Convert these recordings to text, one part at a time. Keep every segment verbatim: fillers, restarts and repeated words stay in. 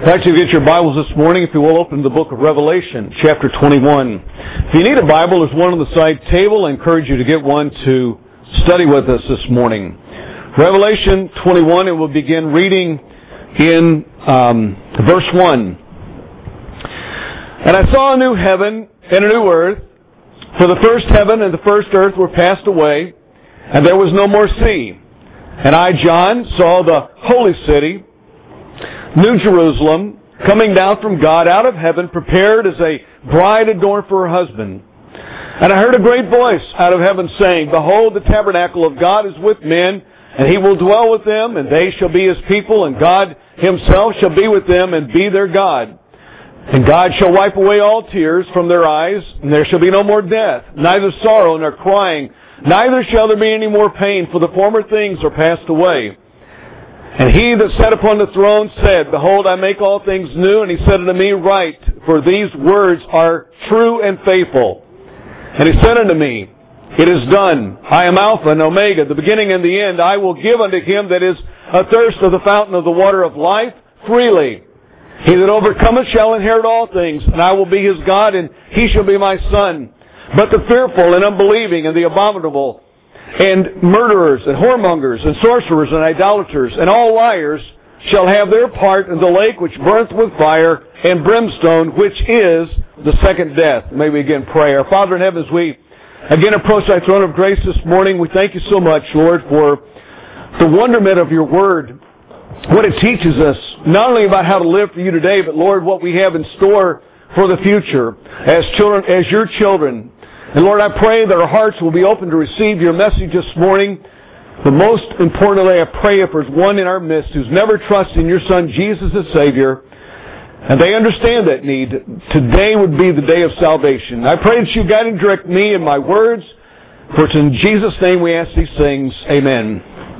I'd like you to get your Bibles this morning, if you will, open to the book of Revelation, chapter twenty-one. If you need a Bible, there's one on the side table. I encourage you to get one to study with us this morning. Revelation twenty-one, and we'll begin reading in um, verse one. And I saw a new heaven and a new earth, for the first heaven and the first earth were passed away, and there was no more sea. And I, John, saw the holy city, New Jerusalem, coming down from God out of heaven, prepared as a bride adorned for her husband. And I heard a great voice out of heaven saying, Behold, the tabernacle of God is with men, and He will dwell with them, and they shall be His people, and God Himself shall be with them and be their God. And God shall wipe away all tears from their eyes, and there shall be no more death, neither sorrow nor crying, neither shall there be any more pain, for the former things are passed away. And He that sat upon the throne said, Behold, I make all things new. And He said unto me, Write, for these words are true and faithful. And He said unto me, It is done. I am Alpha and Omega, the beginning and the end. I will give unto him that is athirst of the fountain of the water of life freely. He that overcometh shall inherit all things, and I will be his God, and he shall be my son. But the fearful and unbelieving and the abominable and murderers and whoremongers and sorcerers and idolaters and all liars shall have their part in the lake which burneth with fire and brimstone, which is the second death. May we again pray. Our Father in heaven, as we again approach thy throne of grace this morning, we thank you so much, Lord, for the wonderment of your word, what it teaches us, not only about how to live for you today, but Lord, what we have in store for the future as children, as your children. And Lord, I pray that our hearts will be open to receive your message this morning. But most importantly, I pray if there's one in our midst who's never trusted in your Son, Jesus as Savior, and they understand that need, today would be the day of salvation. I pray that you guide and direct me in my words, for it's in Jesus' name we ask these things. Amen.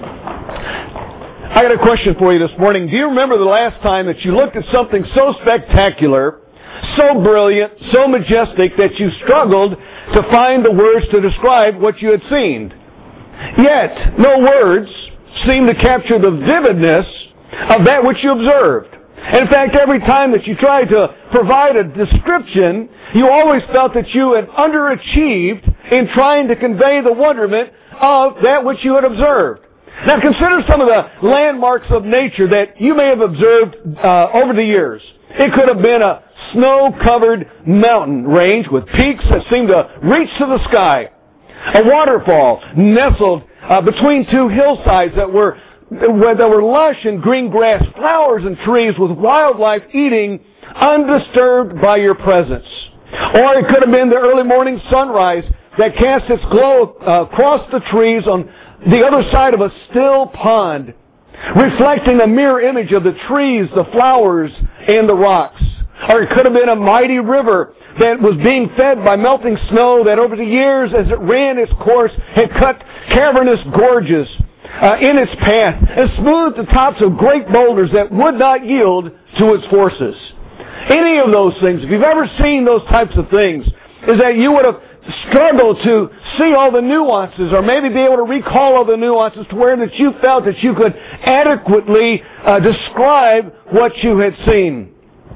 I got a question for you this morning. Do you remember the last time that you looked at something so spectacular, so brilliant, so majestic, that you struggled to find the words to describe what you had seen? Yet, no words seem to capture the vividness of that which you observed. In fact, every time that you tried to provide a description, you always felt that you had underachieved in trying to convey the wonderment of that which you had observed. Now consider some of the landmarks of nature that you may have observed uh, over the years. It could have been a snow-covered mountain range with peaks that seemed to reach to the sky. A waterfall nestled uh, between two hillsides that were that were lush in green grass, flowers and trees with wildlife eating undisturbed by your presence. Or it could have been the early morning sunrise that cast its glow uh, across the trees on the other side of a still pond, reflecting a mirror image of the trees, the flowers, and the rocks. Or it could have been a mighty river that was being fed by melting snow that over the years, as it ran its course, had cut cavernous gorges uh, in its path and smoothed the tops of great boulders that would not yield to its forces. Any of those things, if you've ever seen those types of things, is that you would have struggled to see all the nuances, or maybe be able to recall all the nuances to where that you felt that you could adequately uh, describe what you had seen.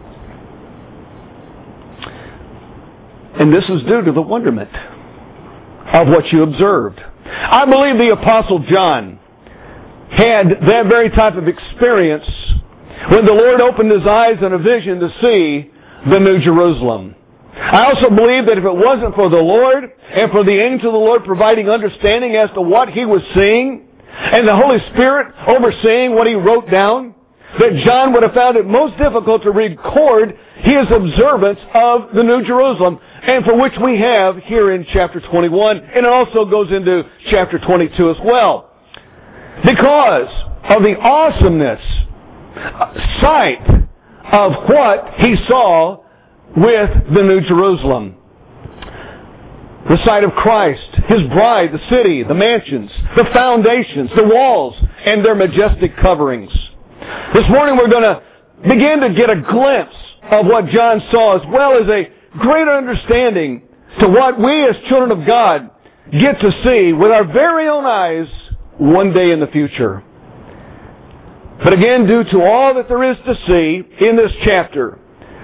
And this is due to the wonderment of what you observed. I believe the Apostle John had that very type of experience when the Lord opened his eyes in a vision to see the New Jerusalem. I also believe that if it wasn't for the Lord and for the angel of the Lord providing understanding as to what he was seeing, and the Holy Spirit overseeing what he wrote down, that John would have found it most difficult to record his observance of the New Jerusalem, and for which we have here in chapter twenty-one, and it also goes into chapter twenty-two as well. Because of the awesomeness, sight of what he saw with the New Jerusalem. The sight of Christ, His bride, the city, the mansions, the foundations, the walls, and their majestic coverings. This morning we're going to begin to get a glimpse of what John saw, as well as a greater understanding to what we as children of God get to see with our very own eyes one day in the future. But again, due to all that there is to see in this chapter,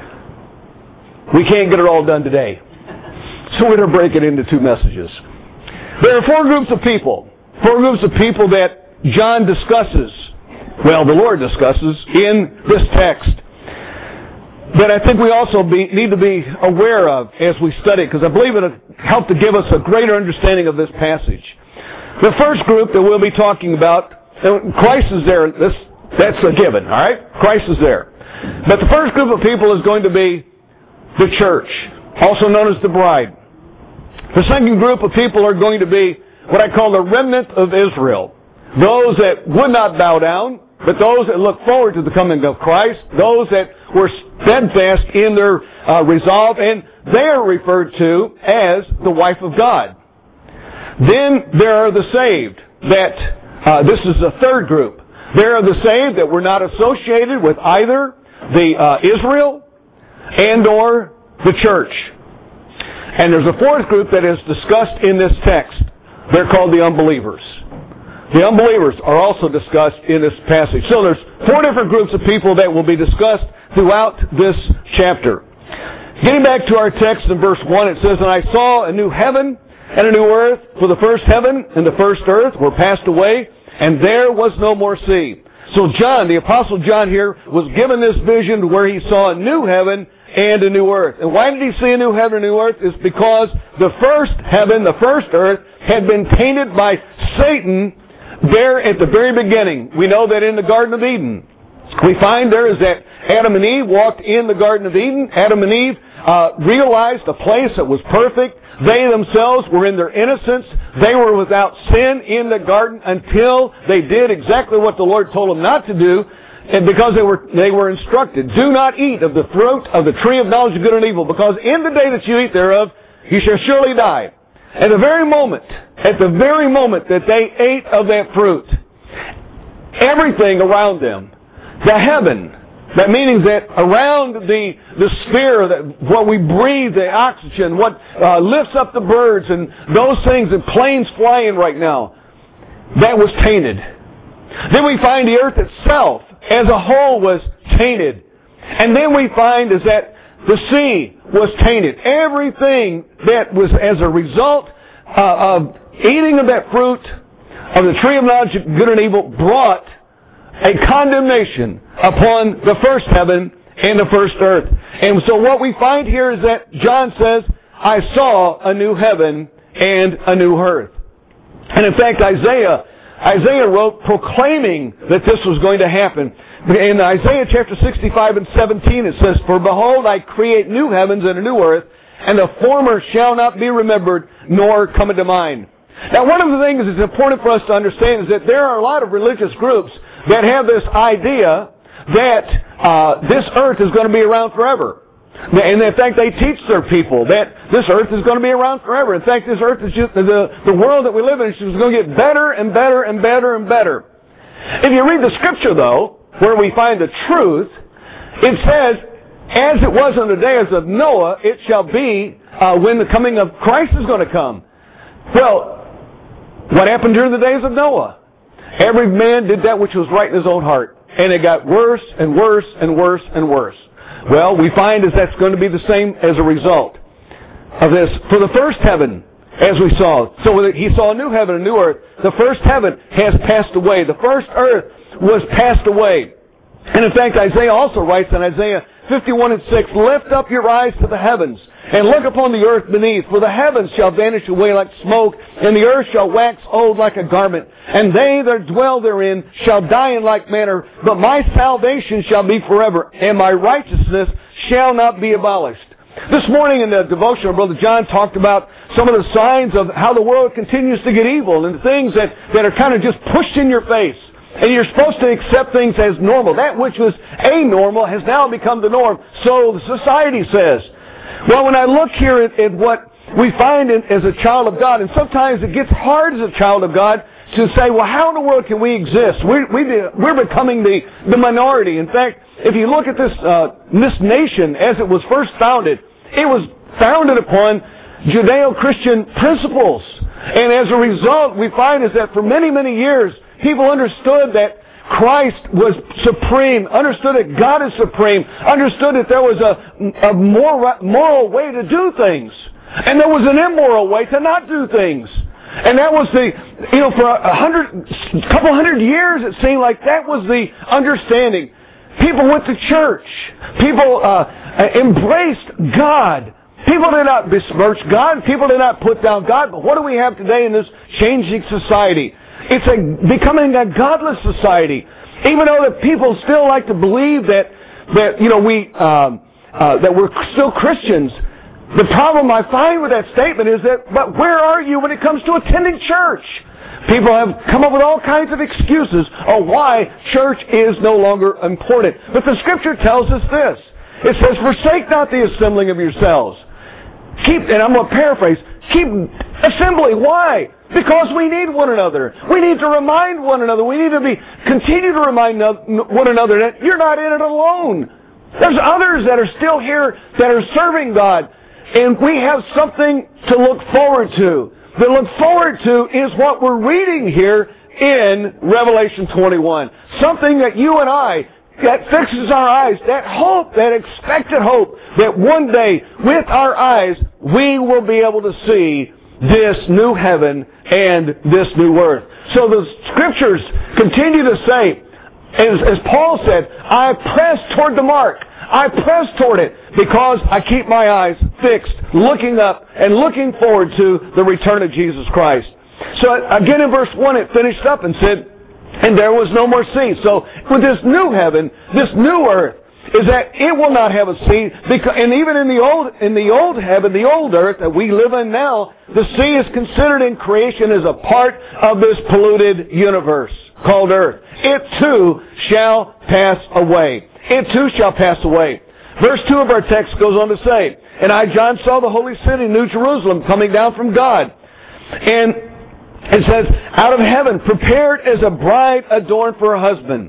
we can't get it all done today. So we're going to break it into two messages. There are four groups of people. Four groups of people that John discusses, well, the Lord discusses in this text, that I think we also be, need to be aware of as we study it, because I believe it'll help to give us a greater understanding of this passage. The first group that we'll be talking about, Christ is there. This, that's a given, all right? Christ is there. But the first group of people is going to be the church, also known as the bride. The second group of people are going to be what I call the remnant of Israel. Those that would not bow down, but those that look forward to the coming of Christ, those that were steadfast in their uh, resolve, and they are referred to as the wife of God. Then there are the saved, that uh, this is the third group. There are the saved that were not associated with either the uh, Israel and or the church. And there's a fourth group that is discussed in this text. They're called the unbelievers. The unbelievers are also discussed in this passage. So there's four different groups of people that will be discussed throughout this chapter. Getting back to our text in verse one, it says, "And I saw a new heaven and a new earth, for the first heaven and the first earth were passed away, and there was no more sea." So John, the Apostle John here, was given this vision where he saw a new heaven and a new earth. And why did he see a new heaven and a new earth? It's because the first heaven, the first earth, had been tainted by Satan there at the very beginning. We know that in the Garden of Eden. We find there is that Adam and Eve walked in the Garden of Eden. Adam and Eve uh, realized a place that was perfect. They themselves were in their innocence. They were without sin in the garden until they did exactly what the Lord told them not to do, and because they were they were instructed, "Do not eat of the fruit of the tree of knowledge of good and evil, because in the day that you eat thereof, you shall surely die." At the very moment, at the very moment that they ate of that fruit, everything around them, the heaven, that meaning that around the the sphere, that what we breathe, the oxygen, what uh, lifts up the birds and those things, and planes flying right now, that was tainted. Then we find the earth itself as a whole was tainted. And then we find is that the sea was tainted. Everything that was as a result uh, of eating of that fruit of the tree of knowledge of good and evil brought a condemnation upon the first heaven and the first earth. And so what we find here is that John says, "I saw a new heaven and a new earth." And in fact, Isaiah Isaiah wrote proclaiming that this was going to happen. In Isaiah chapter sixty-five and seventeen it says, "For behold, I create new heavens and a new earth, and the former shall not be remembered, nor come into mind." Now, one of the things that's important for us to understand is that there are a lot of religious groups that have this idea that uh, this earth is going to be around forever. And in fact, they teach their people that this earth is going to be around forever. In fact, this earth is just, the, the world that we live in is just going to get better and better and better and better. If you read the scripture, though, where we find the truth, it says, "As it was in the days of Noah, it shall be uh, when the coming of Christ is going to come." Well, what happened during the days of Noah? Every man did that which was right in his own heart. And it got worse and worse and worse and worse. Well, we find is that's going to be the same as a result of this. For the first heaven, as we saw, so he saw a new heaven, a new earth. The first heaven has passed away. The first earth was passed away. And in fact, Isaiah also writes in Isaiah fifty-one and six, "Lift up your eyes to the heavens, and look upon the earth beneath. For the heavens shall vanish away like smoke, and the earth shall wax old like a garment. And they that dwell therein shall die in like manner. But my salvation shall be forever, and my righteousness shall not be abolished." This morning in the devotional, Brother John talked about some of the signs of how the world continues to get evil, and things that, that are kind of just pushed in your face. And you're supposed to accept things as normal. That which was anormal has now become the norm. So the society says. Well, when I look here at, at what we find in, as a child of God, and sometimes it gets hard as a child of God to say, well, how in the world can we exist? We, we, we're becoming the, the minority. In fact, if you look at this, uh, this nation as it was first founded, it was founded upon Judeo-Christian principles. And as a result, we find is that for many, many years, people understood that Christ was supreme, understood that God is supreme, understood that there was a, a moral, moral way to do things, and there was an immoral way to not do things. And that was the, you know, for a hundred, a couple hundred years it seemed like that was the understanding. People went to church. People uh, embraced God. People did not besmirch God. People did not put down God. But what do we have today in this changing society? It's a, becoming a godless society. Even though that people still like to believe that, that you know, we, um, uh, that we're still Christians. The problem I find with that statement is that, but where are you when it comes to attending church? People have come up with all kinds of excuses on why church is no longer important. But the Scripture tells us this. It says, forsake not the assembling of yourselves. Keep, and I'm going to paraphrase, keep assembling. Why? Because we need one another. We need to remind one another. We need to be continue to remind one another that you're not in it alone. There's others that are still here that are serving God. And we have something to look forward to. To look forward to is what we're reading here in Revelation twenty-one. Something that you and I, that fixes our eyes, that hope, that expected hope, that one day, with our eyes, we will be able to see this new heaven and this new earth. So the Scriptures continue to say, as, as Paul said, I press toward the mark. I press toward it because I keep my eyes fixed, looking up and looking forward to the return of Jesus Christ. So again in verse one it finished up and said, and there was no more sea. So with this new heaven, this new earth, is that it will not have a sea. Because, and even in the old in the old heaven, the old earth that we live in now, the sea is considered in creation as a part of this polluted universe called earth. It too shall pass away. It too shall pass away. Verse two of our text goes on to say, and I, John, saw the holy city, New Jerusalem, coming down from God. And it says, out of heaven, prepared as a bride adorned for her husband.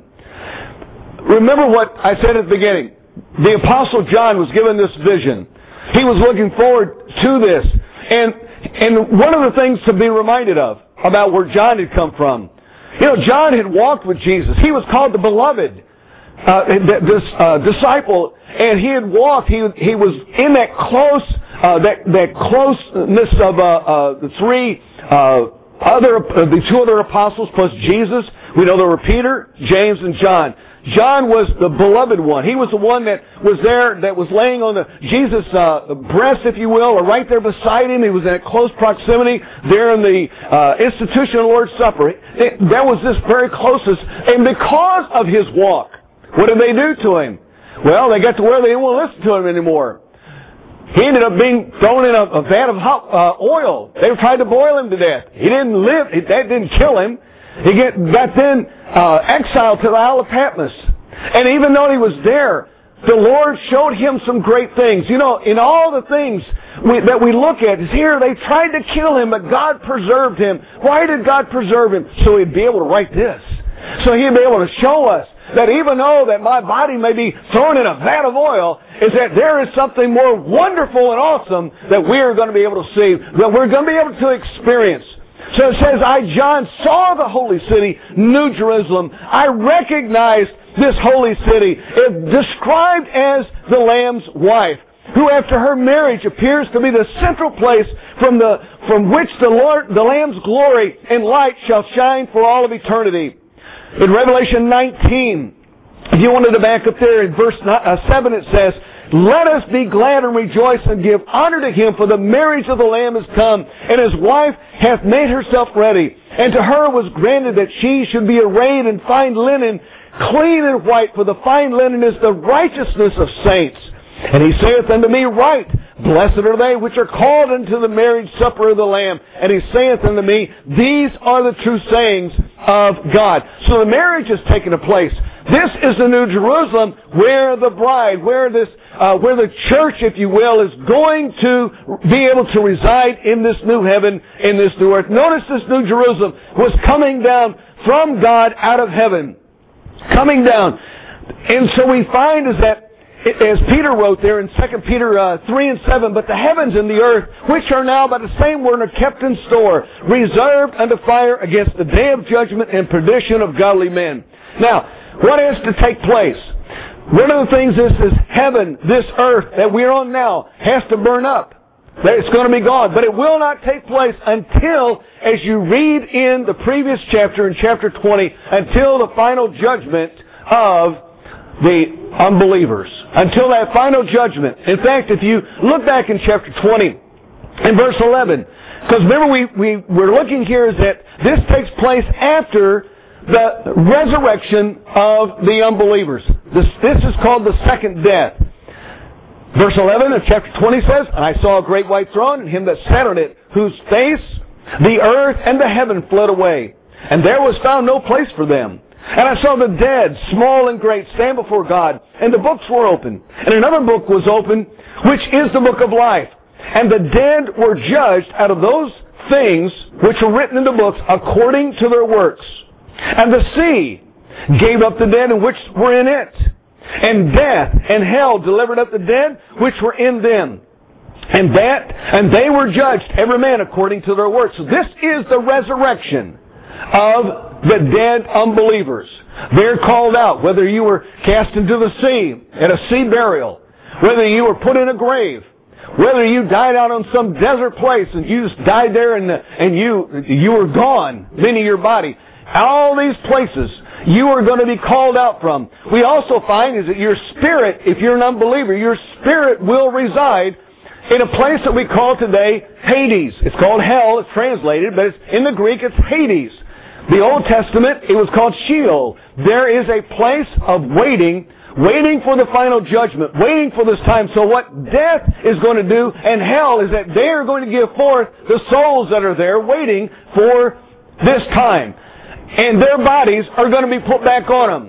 Remember what I said at the beginning. The Apostle John was given this vision. He was looking forward to this. And, and one of the things to be reminded of about where John had come from. You know, John had walked with Jesus. He was called the beloved uh, this uh, disciple, and he had walked. He he was in that close uh, that that closeness of uh, uh, the three uh, other uh, the two other apostles plus Jesus. We know there were Peter, James, and John. John was the beloved one. He was the one that was there, that was laying on the Jesus' uh, breast, if you will, or right there beside him. He was in close proximity there in the uh, institution of the Lord's Supper. It, that was this very closest. And because of his walk, what did they do to him? Well, they got to where they didn't want to listen to him anymore. He ended up being thrown in a, a vat of hot, uh, oil. They tried to boil him to death. He didn't live. That didn't kill him. He get, got then uh, exiled to the Isle of Patmos. And even though he was there, the Lord showed him some great things. You know, in all the things we, that we look at, is here they tried to kill him, but God preserved him. Why did God preserve him? So he'd be able to write this. So he'd be able to show us that even though that my body may be thrown in a vat of oil, is that there is something more wonderful and awesome that we are going to be able to see, that we're going to be able to experience. So it says, I, John, saw the holy city, New Jerusalem. I recognized this holy city. It's described as the Lamb's wife, who after her marriage appears to be the central place from the from which the Lord, the Lamb's glory and light shall shine for all of eternity. In Revelation nineteen, if you wanted to back up there in verse seven, it says, let us be glad and rejoice and give honor to him, for the marriage of the Lamb is come, and his wife hath made herself ready. And to her was granted that she should be arrayed in fine linen, clean and white, for the fine linen is the righteousness of saints. And he saith unto me, right, blessed are they which are called unto the marriage supper of the Lamb. And he saith unto me, these are the true sayings of God. So the marriage is taking place. This is the New Jerusalem, where the bride, where this, uh, where the church, if you will, is going to be able to reside in this new heaven, in this new earth. Notice this New Jerusalem was coming down from God out of heaven. Coming down. And so we find is that as Peter wrote there in Second Peter uh, three and seven, but the heavens and the earth, which are now by the same word are kept in store, reserved unto fire against the day of judgment and perdition of godly men. Now, what has to take place? One of the things is this heaven, this earth that we're on now, has to burn up. It's going to be gone. But it will not take place until, as you read in the previous chapter, in chapter twenty, until the final judgment of the unbelievers. Until that final judgment. In fact, if you look back in chapter twenty, in verse eleven, because remember we, we, we're looking here is that this takes place after the resurrection of the unbelievers. This, this is called the second death. Verse eleven of chapter twenty says, "And I saw a great white throne, and him that sat on it, whose face the earth and the heaven fled away. And there was found no place for them. And I saw the dead, small and great, stand before God, and the books were open. And another book was opened, which is the book of life. And the dead were judged out of those things which were written in the books according to their works. And the sea gave up the dead which were in it. And death and hell delivered up the dead which were in them. And that, and they were judged, every man according to their works." So this is the resurrection of the dead unbelievers. They're called out, whether you were cast into the sea at a sea burial, whether you were put in a grave, whether you died out on some desert place and you just died there and, and you, you were gone, meaning your body. All these places you are going to be called out from. We also find is that your spirit, if you're an unbeliever, your spirit will reside in a place that we call today Hades. It's called hell, it's translated, but it's, in the Greek it's Hades. The Old Testament, it was called Sheol. There is a place of waiting, waiting for the final judgment, waiting for this time. So what death is going to do and hell is that they are going to give forth the souls that are there waiting for this time. And their bodies are going to be put back on them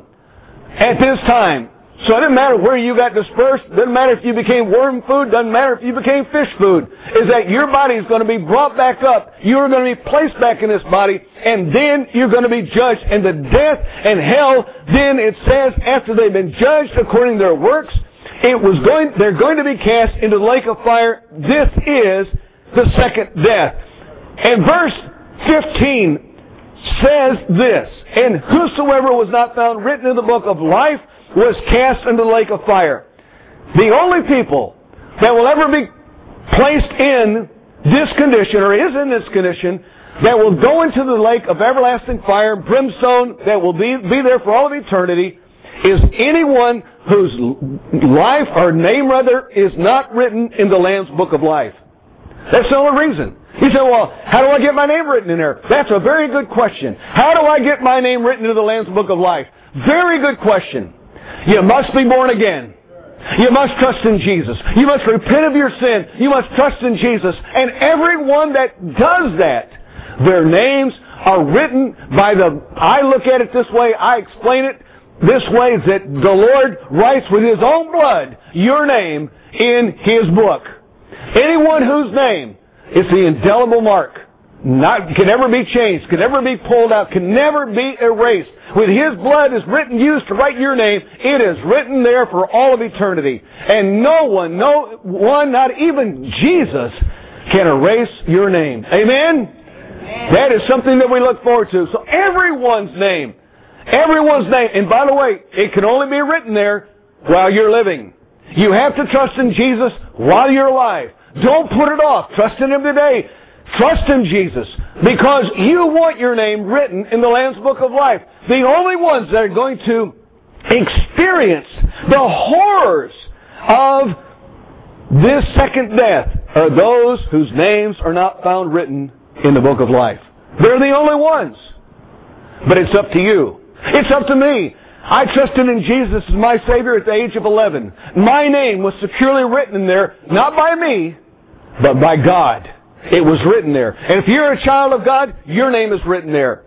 at this time. So it doesn't matter where you got dispersed. It doesn't matter if you became worm food. It doesn't matter if you became fish food. Is that your body is going to be brought back up. You are going to be placed back in this body. And then you're going to be judged. And the death and hell, then it says, after they've been judged according to their works, it was going, they're going to be cast into the lake of fire. This is the second death. And verse fifteen says this, "And whosoever was not found written in the book of life was cast into the lake of fire." The only people that will ever be placed in this condition, or is in this condition, that will go into the lake of everlasting fire, brimstone, that will be, be there for all of eternity, is anyone whose life, or name rather, is not written in the Lamb's book of life. That's the only reason. You say, well, how do I get my name written in there? That's a very good question. How do I get my name written into the Lamb's book of life? Very good question. You must be born again. You must trust in Jesus. You must repent of your sin. You must trust in Jesus. And everyone that does that, their names are written by the, I look at it this way, I explain it this way, that the Lord writes with His own blood your name in His book. Anyone whose name is the indelible mark, not can never be changed, can never be pulled out, can never be erased. With His blood is written, used to write your name, it is written there for all of eternity. And no one, no one, not even Jesus, can erase your name. Amen? Amen. That is something that we look forward to. So everyone's name, everyone's name, and by the way, it can only be written there while you're living. You have to trust in Jesus while you're alive. Don't put it off. Trust in Him today. Trust in Jesus, because you want your name written in the Lamb's book of life. The only ones that are going to experience the horrors of this second death are those whose names are not found written in the book of life. They're the only ones. But it's up to you. It's up to me. I trusted in Jesus as my Savior at the age of eleven. My name was securely written in there, not by me, but by God. It was written there. And if you're a child of God, your name is written there.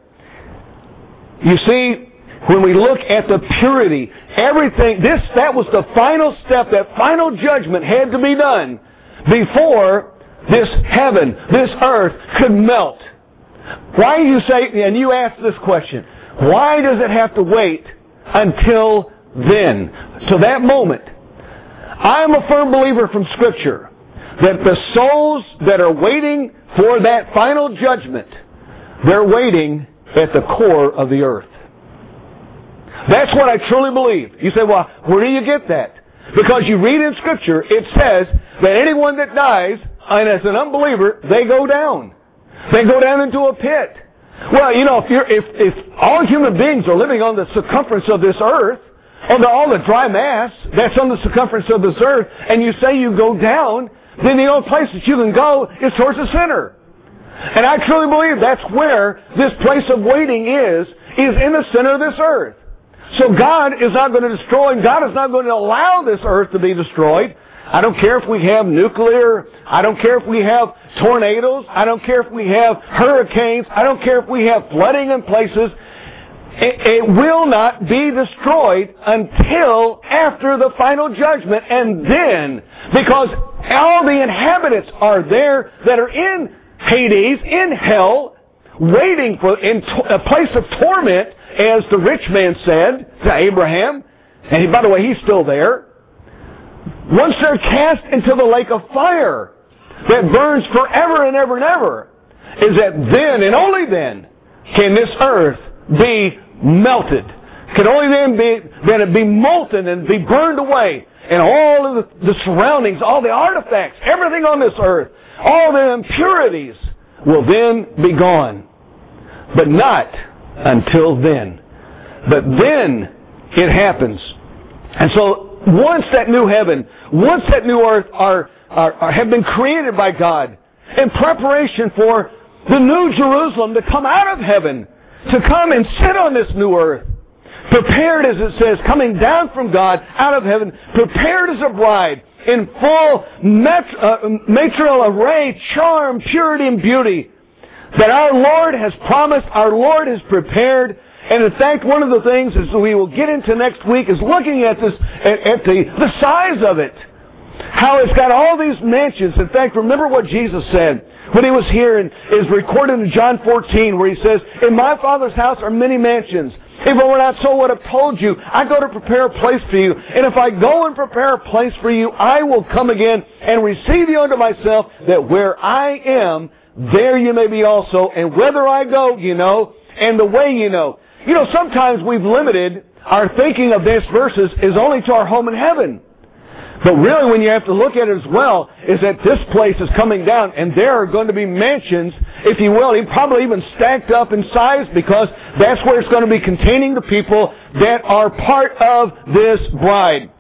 You see, when we look at the purity, everything, this, that was the final step, that final judgment had to be done before this heaven, this earth could melt. Why do you say, and you ask this question, why does it have to wait until then, to that moment? I am a firm believer from Scripture that the souls that are waiting for that final judgment, they're waiting at the core of the earth. That's what I truly believe. You say, well, where do you get that? Because you read in Scripture, it says that anyone that dies, and as an unbeliever, they go down. They go down into a pit. Well, you know, if you're, if, if all human beings are living on the circumference of this earth, on the, all the dry mass that's on the circumference of this earth, and you say you go down, then the only place that you can go is towards the center. And I truly believe that's where this place of waiting is, is in the center of this earth. So God is not going to destroy, God is not going to allow this earth to be destroyed. I don't care if we have nuclear, I don't care if we have tornadoes, I don't care if we have hurricanes, I don't care if we have flooding in places. It, it will not be destroyed until after the final judgment, and then, because all the inhabitants are there that are in Hades, in hell, waiting for in to, a place of torment, as the rich man said to Abraham, and he, by the way, he's still there. Once they're cast into the lake of fire that burns forever and ever and ever, is that then and only then can this earth be melted. Can only then be then it be molten and be burned away, and all of the, the surroundings, all the artifacts, everything on this earth, all the impurities will then be gone. But not until then. But then it happens. And so once that new heaven, once that new earth are, are, are have been created by God in preparation for the new Jerusalem to come out of heaven, to come and sit on this new earth, prepared, as it says, coming down from God out of heaven, prepared as a bride, in full mat- uh, maternal array, charm, purity, and beauty, that our Lord has promised, our Lord has prepared. And in fact, one of the things is we will get into next week is looking at this, at, at the, the size of it. How it's got all these mansions. In fact, remember what Jesus said when He was here, and is recorded in John fourteen, where He says, "In my Father's house are many mansions. If it were not so, I would have told you. I go to prepare a place for you. And if I go and prepare a place for you, I will come again and receive you unto myself, that where I am, there you may be also. And whither I go, you know, and the way you know." You know, sometimes we've limited our thinking of these verses is only to our home in heaven. But really, when you have to look at it as well, is that this place is coming down, and there are going to be mansions, if you will, probably even stacked up in size, because that's where it's going to be containing the people that are part of this bride.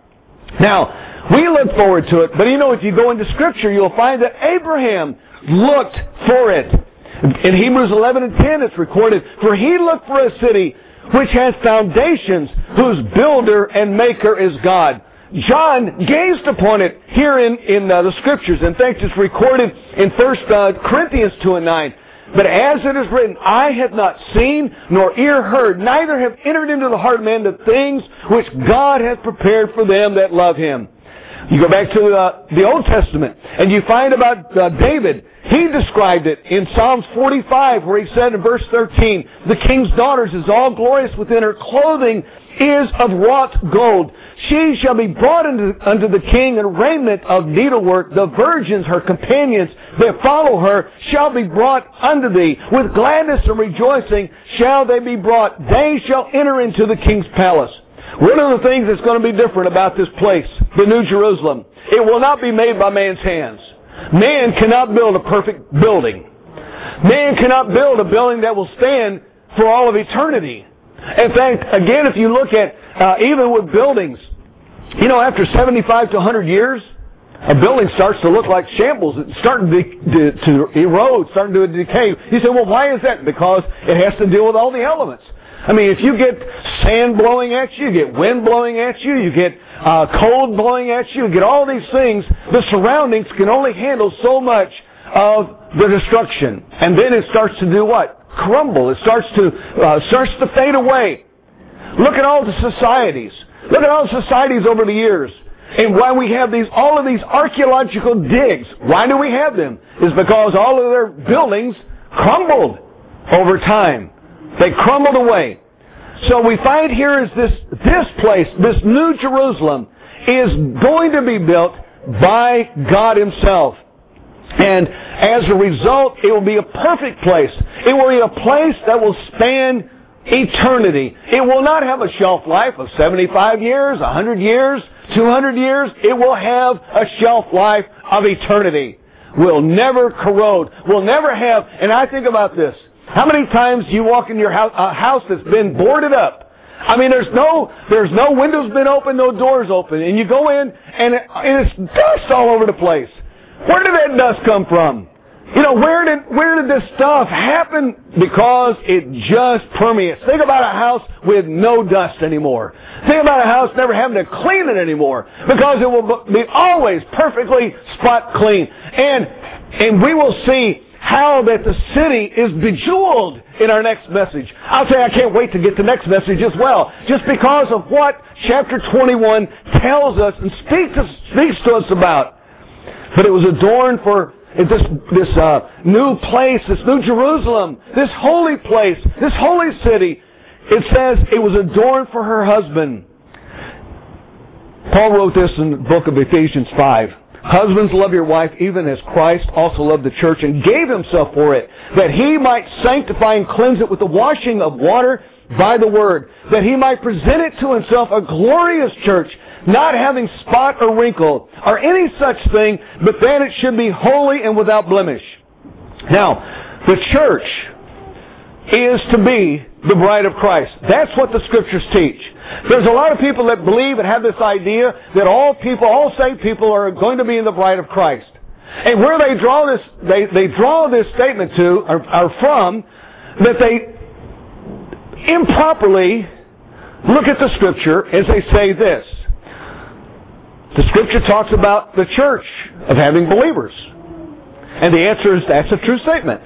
Now, we look forward to it, but you know, if you go into Scripture, you'll find that Abraham looked for it. In Hebrews eleven and ten, it's recorded, "For he looked for a city which has foundations, whose builder and maker is God." John gazed upon it here in, in uh, the Scriptures. In fact, it's recorded in First uh, Corinthians two and nine. "But as it is written, eye hath not seen, nor ear heard, neither have entered into the heart of man the things which God hath prepared for them that love Him." You go back to uh, the Old Testament, and you find about uh, David. He described it in Psalms forty-five, where he said in verse thirteen, "The king's daughters is all glorious within her clothing is of wrought gold. She shall be brought unto, unto the king in raiment of needlework. The virgins, her companions that follow her, shall be brought unto thee. With gladness and rejoicing shall they be brought. They shall enter into the king's palace." One of the things that's going to be different about this place, the New Jerusalem, it will not be made by man's hands. Man cannot build a perfect building. Man cannot build a building that will stand for all of eternity. In fact, again, if you look at, uh, even with buildings, you know, after seventy-five to one hundred years, a building starts to look like shambles. It's starting to, to, to erode, starting to decay. You say, well, why is that? Because it has to deal with all the elements. I mean, if you get sand blowing at you, you get wind blowing at you, you get uh, cold blowing at you, you get all these things, the surroundings can only handle so much of the destruction. And then it starts to do what? Crumble. It starts to uh, starts to fade away. Look at all the societies. Look at all the societies over the years. And why we have these, all of these archaeological digs. Why do we have them? Is because all of their buildings crumbled over time. They crumbled away. So we find here is this, this place, this New Jerusalem, is going to be built by God Himself. And as a result, it will be a perfect place. It will be a place that will span eternity. It will not have a shelf life of seventy-five years, one hundred years, two hundred years. It will have a shelf life of eternity. Will never corrode. Will never have, and I think about this. How many times do you walk in your house, a house that's been boarded up? I mean, there's no, there's no windows been open, no doors open, and you go in and, it, and it's dust all over the place. Where did that dust come from? You know, where did where did this stuff happen? Because it just permeates. Think about a house with no dust anymore. Think about a house never having to clean it anymore, because it will be always perfectly spot clean. And and we will see how that the city is bejeweled in our next message. I'll tell you, I can't wait to get the next message as well, just because of what chapter twenty-one tells us and speaks to, speaks to us about. But it was adorned for this this uh, new place, this new Jerusalem, this holy place, this holy city. It says it was adorned for her husband. Paul wrote this in the book of Ephesians five. Husbands, love your wife even as Christ also loved the church and gave Himself for it, that He might sanctify and cleanse it with the washing of water by the word, that He might present it to Himself a glorious church, not having spot or wrinkle or any such thing, but that it should be holy and without blemish. Now, the church is to be the bride of Christ. That's what the Scriptures teach. There's a lot of people that believe and have this idea that all people, all saved people are going to be in the bride of Christ. And where they draw this, they, they draw this statement to, or, or from, that they improperly look at the Scripture as they say this. The Scripture talks about the church of having believers. And the answer is that's a true statement.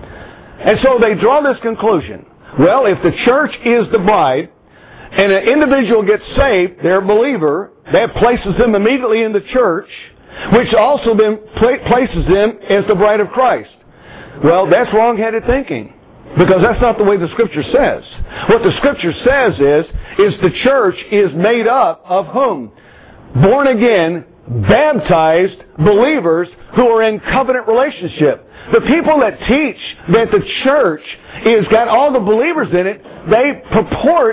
And so they draw this conclusion. Well, if the church is the bride, and an individual gets saved, they're a believer, that places them immediately in the church, which also then places them as the bride of Christ. Well, that's wrong-headed thinking, because that's not the way the Scripture says. What the Scripture says is, is the church is made up of whom? Born again, baptized believers who are in covenant relationship. The people that teach that the church is got all the believers in it, they purport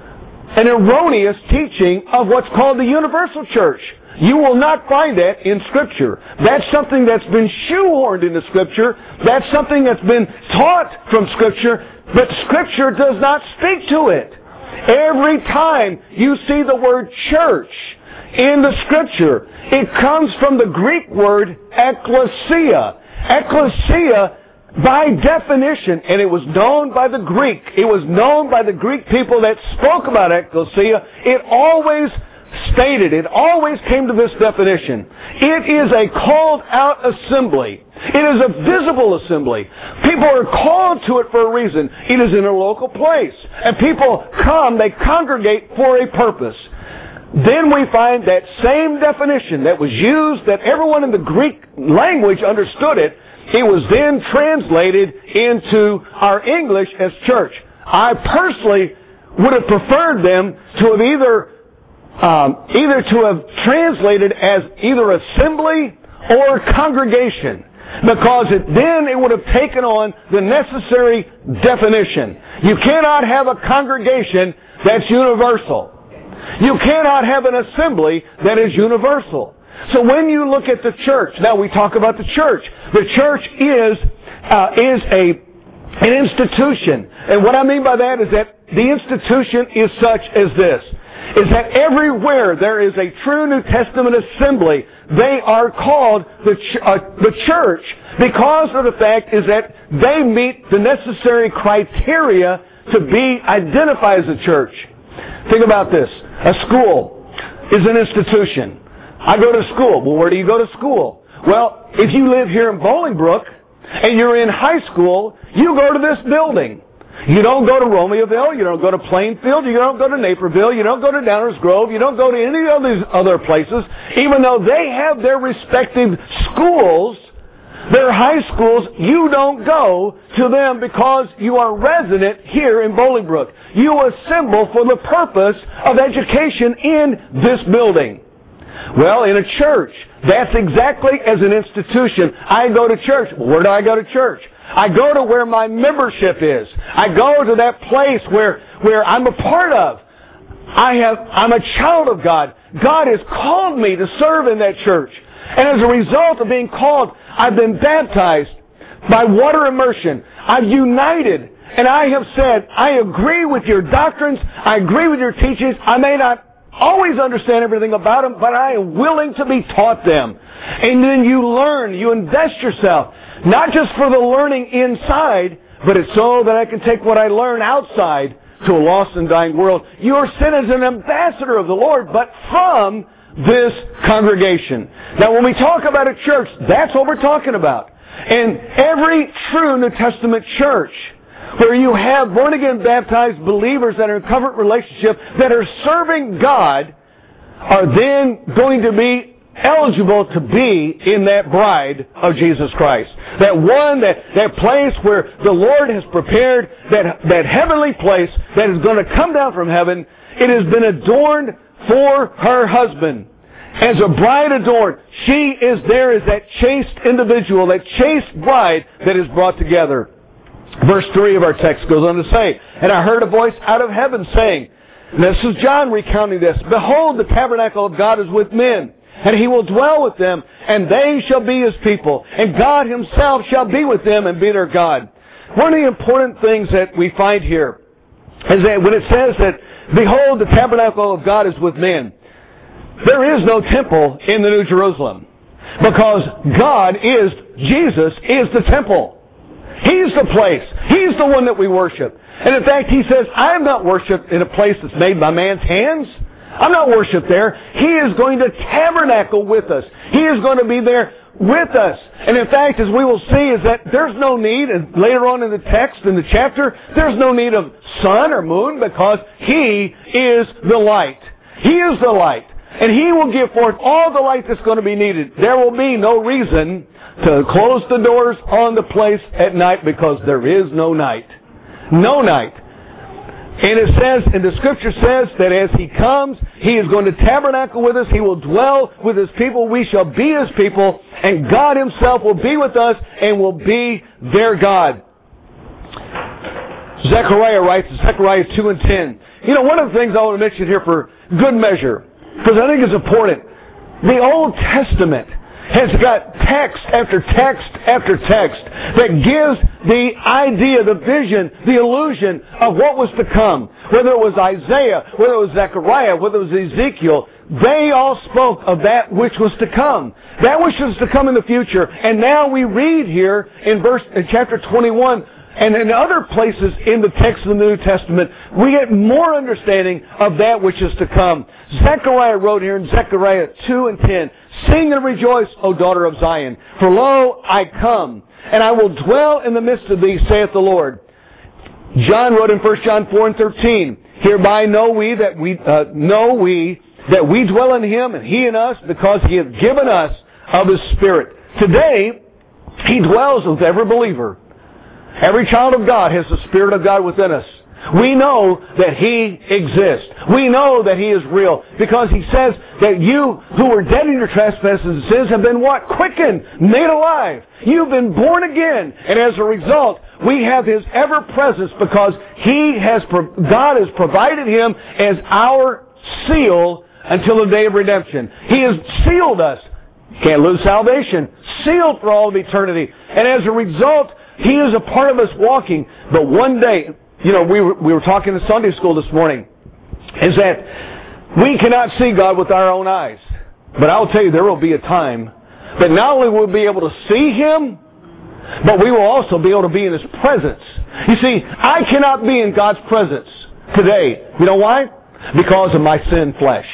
an erroneous teaching of what's called the universal church. You will not find that in Scripture. That's something that's been shoehorned into Scripture. That's something that's been taught from Scripture, but Scripture does not speak to it. Every time you see the word church in the Scripture, it comes from the Greek word ekklesia. Ekklesia, by definition, and it was known by the Greek, it was known by the Greek people that spoke about ekklesia, it always stated, it always came to this definition. It is a called out assembly. It is a visible assembly. People are called to it for a reason. It is in a local place. And people come, they congregate for a purpose. Then we find that same definition that was used, that everyone in the Greek language understood it, it was then translated into our English as church. I personally would have preferred them to have either um, either to have translated as either assembly or congregation, because it, then it would have taken on the necessary definition. You cannot have a congregation that's universal. You cannot have an assembly that is universal. So when you look at the church, now we talk about the church. The church is uh, is a an institution. And what I mean by that is that the institution is such as this. Is that everywhere there is a true New Testament assembly, they are called the, ch- uh, the church, because of the fact is that they meet the necessary criteria to be identified as a church. Think about this. A school is an institution. I go to school. Well, where do you go to school? Well, if you live here in Bolingbrook and you're in high school, you go to this building. You don't go to Romeoville, you don't go to Plainfield, you don't go to Naperville, you don't go to Downers Grove, you don't go to any of these other places, even though they have their respective schools, their high schools. You don't go to them because you are resident here in Bolingbrook. You assemble for the purpose of education in this building. Well, in a church, that's exactly as an institution. I go to church. Where do I go to church? I go to where my membership is. I go to that place where, where I'm a part of. I have, I'm a child of God. God has called me to serve in that church. And as a result of being called, I've been baptized by water immersion. I've united. And I have said, I agree with your doctrines. I agree with your teachings. I may not always understand everything about them, but I am willing to be taught them. And then you learn. You invest yourself. Not just for the learning inside, but it's so that I can take what I learn outside to a lost and dying world. You are sent as an ambassador of the Lord, but from this congregation. Now, when we talk about a church, that's what we're talking about. And every true New Testament church, where you have born-again baptized believers that are in covenant relationship, that are serving God, are then going to be eligible to be in that bride of Jesus Christ. That one, that, that place where the Lord has prepared, that, that heavenly place that is going to come down from heaven, it has been adorned for her husband. As a bride adorned, she is there as that chaste individual, that chaste bride that is brought together. Verse three of our text goes on to say, "And I heard a voice out of heaven saying," and this is John recounting this, "Behold, the tabernacle of God is with men, and He will dwell with them, and they shall be His people, and God Himself shall be with them and be their God." One of the important things that we find here is that when it says that, "Behold, the tabernacle of God is with men," there is no temple in the New Jerusalem, because God is, Jesus is the temple. He's the place. He's the one that we worship. And in fact, He says, "I am not worshipped in a place that's made by man's hands." I'm not worshipped there. He is going to tabernacle with us. He is going to be there with us. And in fact, as we will see, is that there's no need, and later on in the text, in the chapter, there's no need of sun or moon, because He is the light. He is the light. And He will give forth all the light that's going to be needed. There will be no reason to close the doors on the place at night, because there is no night. No night. And it says, and the Scripture says that as He comes, He is going to tabernacle with us. He will dwell with His people. We shall be His people. And God Himself will be with us and will be their God. Zechariah writes in Zechariah two and ten. You know, one of the things I want to mention here for good measure, because I think it's important, the Old Testament has got text after text after text that gives the idea, the vision, the illusion of what was to come. Whether it was Isaiah, whether it was Zechariah, whether it was Ezekiel, they all spoke of that which was to come. That which was to come in the future. And now we read here in verse, in chapter twenty-one, and in other places in the text of the New Testament, we get more understanding of that which is to come. Zechariah wrote here in Zechariah two and ten, "Sing and rejoice, O daughter of Zion, for lo, I come, and I will dwell in the midst of thee, saith the Lord." John wrote in First John four and thirteen, "Hereby know we that we uh, know we that we dwell in Him, and He in us, because He hath given us of His Spirit." Today, He dwells with every believer. Every child of God has the Spirit of God within us. We know that He exists. We know that He is real, because He says that you who were dead in your trespasses and sins have been what? Quickened, made alive. You've been born again. And as a result, we have His ever presence, because He has, God has provided Him as our seal until the day of redemption. He has sealed us. Can't lose salvation. Sealed for all of eternity. And as a result, He is a part of us walking. But one day, you know, we were, we were talking in Sunday school this morning, is that we cannot see God with our own eyes. But I'll tell you, there will be a time that not only will we be able to see Him, but we will also be able to be in His presence. You see, I cannot be in God's presence today. You know why? Because of my sin flesh.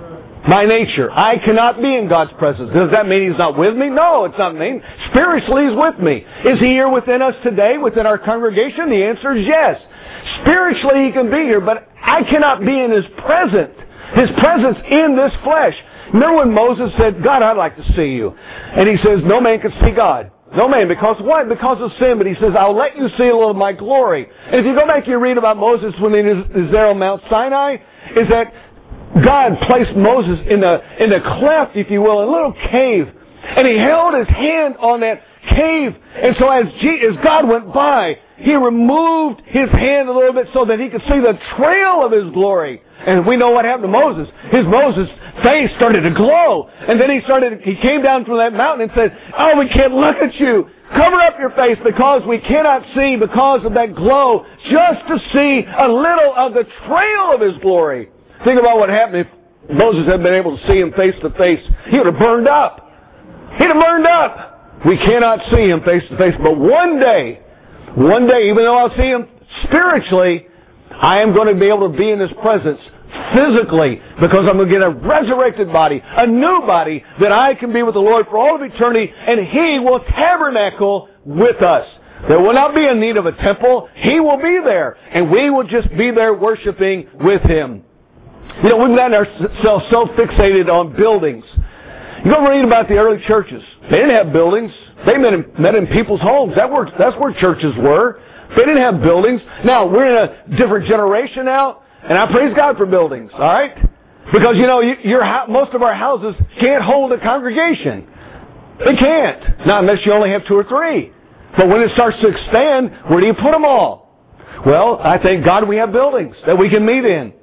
My nature. I cannot be in God's presence. Does that mean He's not with me? No, it's not mean. Spiritually, He's with me. Is He here within us today, within our congregation? The answer is yes. Spiritually, He can be here, but I cannot be in His presence. His presence in this flesh. Remember when Moses said, "God, I'd like to see you." And He says, "No man can see God." No man, because why? Because of sin. But He says, "I'll let you see a little of my glory." And if you go back and you read about Moses when he is there on Mount Sinai, is that God placed Moses in a, in a cleft, if you will, a little cave. And He held His hand on that cave. And so as, G, as God went by, He removed His hand a little bit so that He could see the trail of His glory. And we know what happened to Moses. His Moses' face started to glow. And then he started, he came down from that mountain and said, "Oh, we can't look at you. Cover up your face because we cannot see because of that glow, just to see a little of the trail of His glory." Think about what happened if Moses had been able to see Him face to face. He would have burned up. He'd have burned up. We cannot see Him face to face. But one day, one day, even though I'll see Him spiritually, I am going to be able to be in His presence physically, because I'm going to get a resurrected body, a new body, that I can be with the Lord for all of eternity, and He will tabernacle with us. There will not be a need of a temple. He will be there, and we will just be there worshiping with Him. You know, we've gotten ourselves so fixated on buildings. You go read about the early churches. They didn't have buildings. They met in, met in people's homes. That were, that's where churches were. They didn't have buildings. Now, we're in a different generation now, and I praise God for buildings, all right? Because, you know, your, most of our houses can't hold a congregation. They can't. Not unless you only have two or three. But when it starts to expand, where do you put them all? Well, I thank God we have buildings that we can meet in.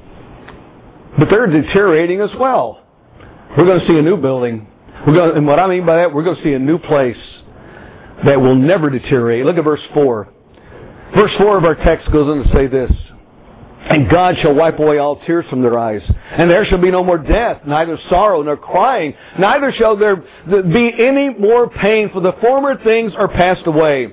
But they're deteriorating as well. We're going to see a new building. We're going to, and what I mean by that, we're going to see a new place that will never deteriorate. Look at verse four. Verse four of our text goes on to say this: "And God shall wipe away all tears from their eyes, and there shall be no more death, neither sorrow nor crying, neither shall there be any more pain, for the former things are passed away."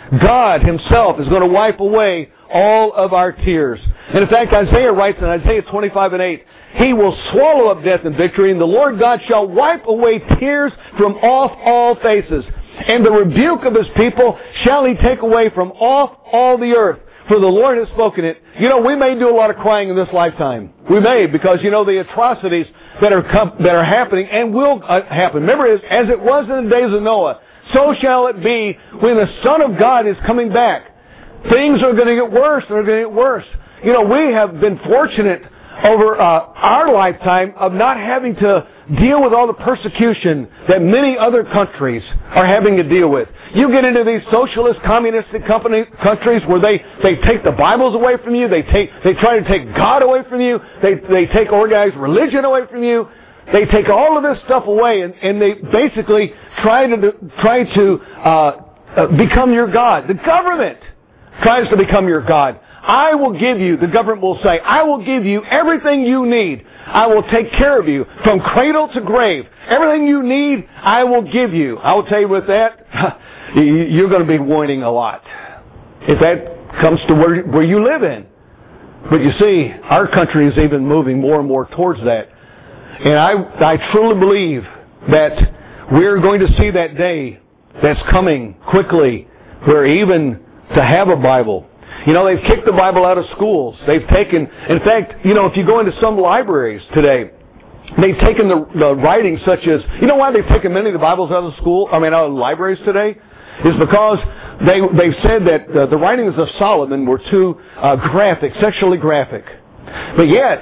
God Himself is going to wipe away all of our tears. And in fact, Isaiah writes in Isaiah twenty-five and eight, "He will swallow up death in victory, and the Lord God shall wipe away tears from off all faces. And the rebuke of His people shall He take away from off all the earth. For the Lord has spoken it." You know, we may do a lot of crying in this lifetime. We may, because, you know, the atrocities that are com- that are happening and will uh, happen. Remember, as, as it was in the days of Noah, so shall it be when the Son of God is coming back. Things are going to get worse, and they're going to get worse. You know, we have been fortunate over uh, our lifetime of not having to deal with all the persecution that many other countries are having to deal with. You get into these socialist, communistic company, countries where they, they take the Bibles away from you, they take they try to take God away from you, they they take organized religion away from you, they take all of this stuff away, and, and they basically try to try to uh, uh, become your God. The government tries to become your God. I will give you, the government will say, I will give you everything you need. I will take care of you from cradle to grave. Everything you need, I will give you. I will tell you with that, you're going to be whining a lot if that comes to where, where you live in. But you see, our country is even moving more and more towards that. And I, I truly believe that we're going to see that day that's coming quickly, where even to have a Bible, you know, they've kicked the Bible out of schools. They've taken, in fact, you know, if you go into some libraries today, they've taken the, the writings such as, you know why they've taken many of the Bibles out of school, I mean, out of libraries today? Is because they, they've said that uh, the writings of Solomon were too uh, graphic, sexually graphic. But yet,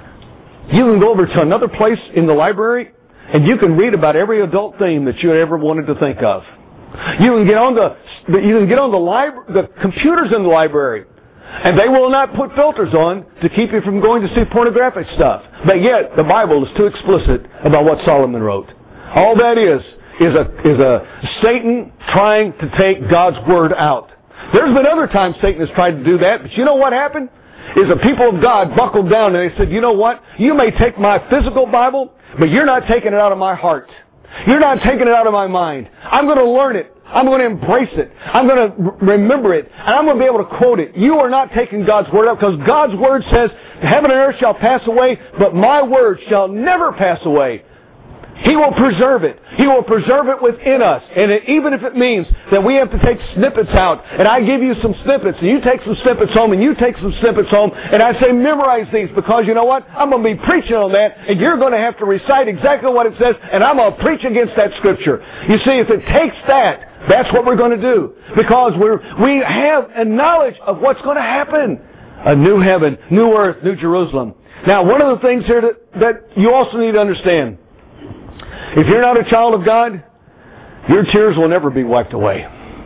you can go over to another place in the library, and you can read about every adult theme that you ever wanted to think of. You can get on the you can get on the libra- the computers in the library, and they will not put filters on to keep you from going to see pornographic stuff. But yet, the Bible is too explicit about what Solomon wrote. All that is is a is a Satan trying to take God's word out. There's been other times Satan has tried to do that, but you know what happened? Is the people of God buckled down and they said, you know what? You may take my physical Bible, but you're not taking it out of my heart. You're not taking it out of my mind. I'm going to learn it. I'm going to embrace it. I'm going to remember it. And I'm going to be able to quote it. You are not taking God's word out, because God's word says, heaven and earth shall pass away, but my word shall never pass away. He will preserve it. He will preserve it within us. And it, even if it means that we have to take snippets out, and I give you some snippets, and you take some snippets home, and you take some snippets home, and I say memorize these, because you know what? I'm going to be preaching on that, and you're going to have to recite exactly what it says, and I'm going to preach against that scripture. You see, if it takes that, that's what we're going to do. Because we're, we have a knowledge of what's going to happen. A new heaven, new earth, new Jerusalem. Now, one of the things here that, that you also need to understand, if you're not a child of God, your tears will never be wiped away.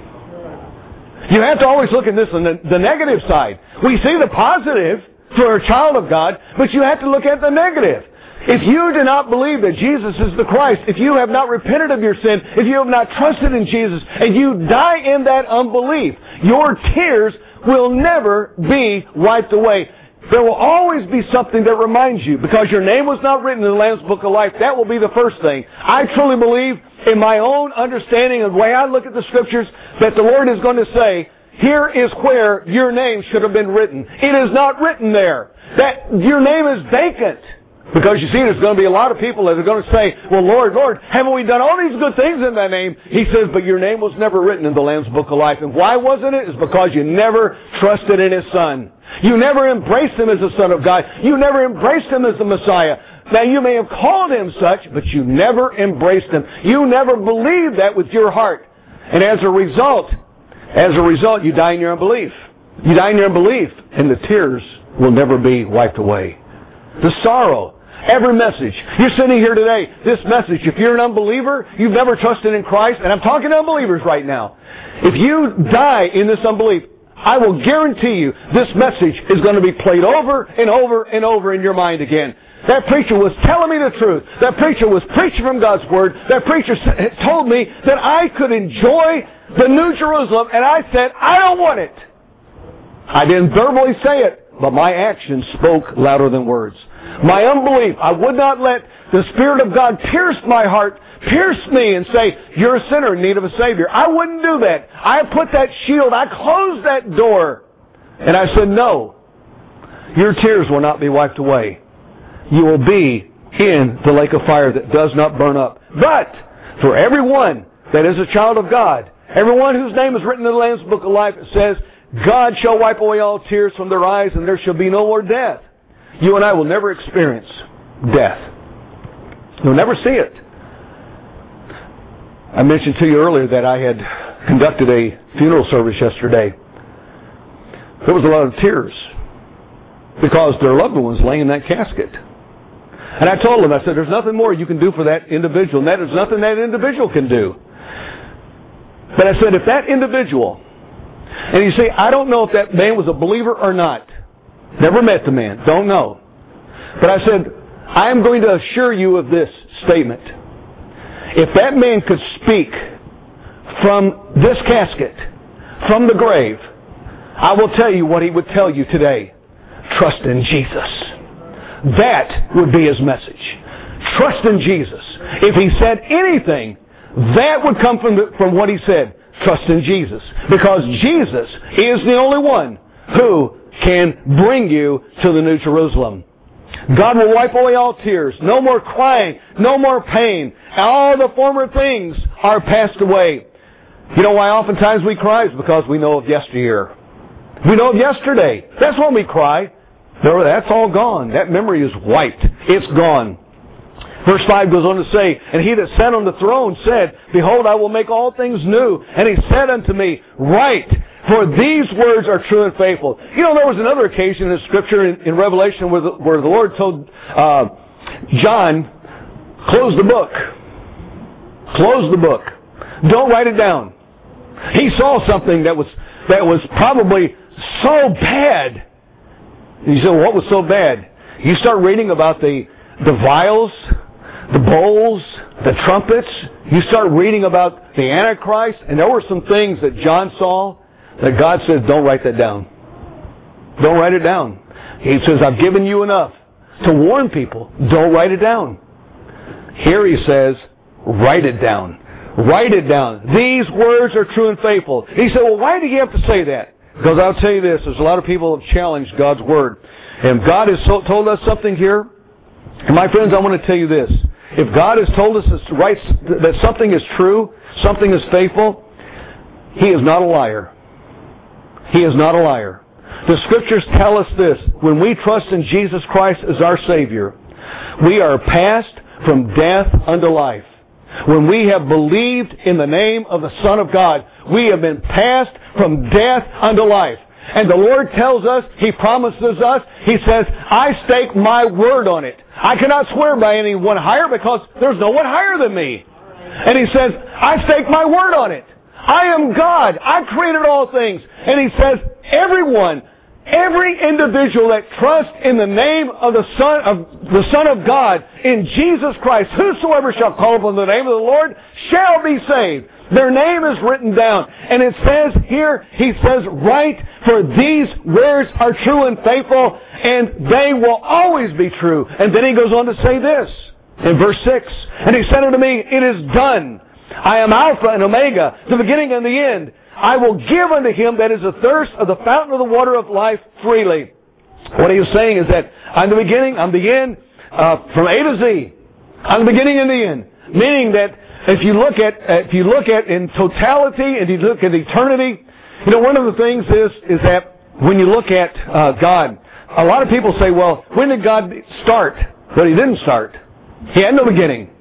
You have to always look at this on the, the negative side. We see the positive for a child of God, but you have to look at the negative. If you do not believe that Jesus is the Christ, if you have not repented of your sin, if you have not trusted in Jesus, and you die in that unbelief, your tears will never be wiped away. There will always be something that reminds you, because your name was not written in the Lamb's Book of Life. That will be the first thing. I truly believe, in my own understanding of the way I look at the Scriptures, that the Lord is going to say, here is where your name should have been written. It is not written there. That your name is vacant. Because you see, there's going to be a lot of people that are going to say, well, Lord, Lord, haven't we done all these good things in thy name? He says, but your name was never written in the Lamb's Book of Life. And why wasn't it? It's because you never trusted in His Son. You never embraced Him as the Son of God. You never embraced Him as the Messiah. Now, you may have called Him such, but you never embraced Him. You never believed that with your heart. And as a result, as a result, you die in your unbelief. You die in your unbelief, and the tears will never be wiped away. The sorrow. Every message. You're sitting here today, this message, if you're an unbeliever, you've never trusted in Christ, and I'm talking to unbelievers right now. If you die in this unbelief, I will guarantee you this message is going to be played over and over and over in your mind again. That preacher was telling me the truth. That preacher was preaching from God's Word. That preacher told me that I could enjoy the New Jerusalem, and I said, I don't want it. I didn't verbally say it, but my actions spoke louder than words. My unbelief, I would not let the Spirit of God pierce my heart, pierce me and say, you're a sinner in need of a Savior. I wouldn't do that. I put that shield, I closed that door, and I said, no, your tears will not be wiped away. You will be in the lake of fire that does not burn up. But for everyone that is a child of God, everyone whose name is written in the Lamb's Book of Life, it says, God shall wipe away all tears from their eyes, and there shall be no more death. You and I will never experience death. You'll never see it. I mentioned to you earlier that I had conducted a funeral service yesterday. There was a lot of tears because their loved one was laying in that casket. And I told them, I said, there's nothing more you can do for that individual, and that is nothing that individual can do. But I said, if that individual, and you see, I don't know if that man was a believer or not. Never met the man. Don't know. But I said, I am going to assure you of this statement. If that man could speak from this casket, from the grave, I will tell you what he would tell you today. Trust in Jesus. That would be his message. Trust in Jesus. If he said anything, that would come from, the, from what he said. Trust in Jesus. Because Jesus is the only one who can bring you to the New Jerusalem. God will wipe away all tears. No more crying. No more pain. All the former things are passed away. You know why oftentimes we cry? It's because we know of yesteryear. We know of yesterday. That's when we cry. That's all gone. That memory is wiped. It's gone. Verse five goes on to say, and he that sat on the throne said, Behold, I will make all things new. And he said unto me, Write, for these words are true and faithful. You know, there was another occasion in Scripture in, in Revelation where the, where the Lord told uh, John, close the book. Close the book. Don't write it down. He saw something that was that was probably so bad. And you say, well, what was so bad? You start reading about the, the vials, the bowls, the trumpets. You start reading about the Antichrist, and there were some things that John saw that God says, don't write that down. Don't write it down. He says, I've given you enough to warn people. Don't write it down. Here he says, write it down. Write it down. These words are true and faithful. He said, well, why did he have to say that? Because I'll tell you this, there's a lot of people who have challenged God's Word. And God has so, told us something here. And my friends, I want to tell you this. If God has told us right, that something is true, something is faithful, He is not a liar. He is not a liar. The Scriptures tell us this. When we trust in Jesus Christ as our Savior, we are passed from death unto life. When we have believed in the name of the Son of God, we have been passed from death unto life. And the Lord tells us, He promises us, He says, I stake my word on it. I cannot swear by anyone higher because there's no one higher than me. And He says, I stake my word on it. I am God. I created all things. And He says, everyone, every individual that trusts in the name of the Son of the Son of God, in Jesus Christ, whosoever shall call upon the name of the Lord shall be saved. Their name is written down. And it says here, He says, write, for these words are true and faithful, and they will always be true. And then He goes on to say this in verse six. And He said unto me, it is done. I am Alpha and Omega, the beginning and the end. I will give unto him that is athirst of the fountain of the water of life freely. What He is saying is that I'm the beginning, I'm the end, uh, from A to Z. I'm the beginning and the end. Meaning that if you look at, if you look at in totality and you look at eternity, you know, one of the things is, is that when you look at uh, God, a lot of people say, well, when did God start? But He didn't start. He had no beginning.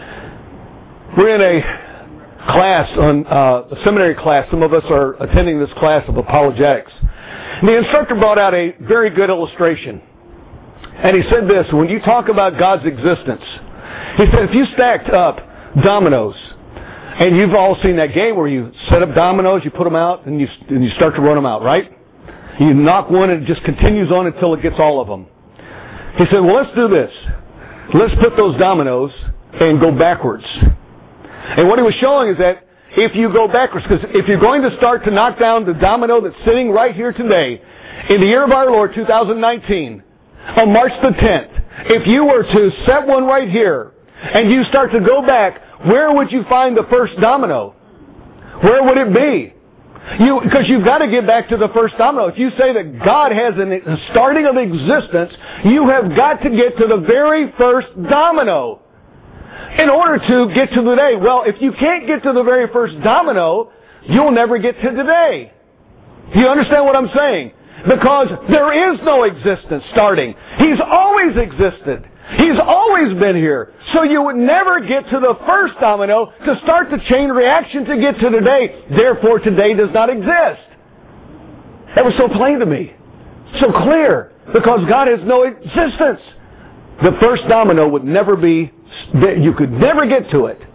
We're in a class, on uh, a seminary class. Some of us are attending this class of apologetics. And the instructor brought out a very good illustration. And he said this, when you talk about God's existence, he said, if you stacked up dominoes, and you've all seen that game where you set up dominoes, you put them out, and you, and you start to run them out, right? You knock one and it just continues on until it gets all of them. He said, well, let's do this. Let's put those dominoes and go backwards. And what he was showing is that if you go backwards, because if you're going to start to knock down the domino that's sitting right here today, in the year of our Lord, two thousand nineteen, on March the tenth, if you were to set one right here, and you start to go back, where would you find the first domino? Where would it be? You, because you've got to get back to the first domino. If you say that God has an, a starting of existence, you have got to get to the very first domino in order to get to today. Well, if you can't get to the very first domino, you'll never get to today. Do you understand what I'm saying? Because there is no existence starting. He's always existed. He's always been here. So you would never get to the first domino to start the chain reaction to get to today. Therefore, today does not exist. That was so plain to me. So clear. Because God has no existence. The first domino would never be, you could never get to it.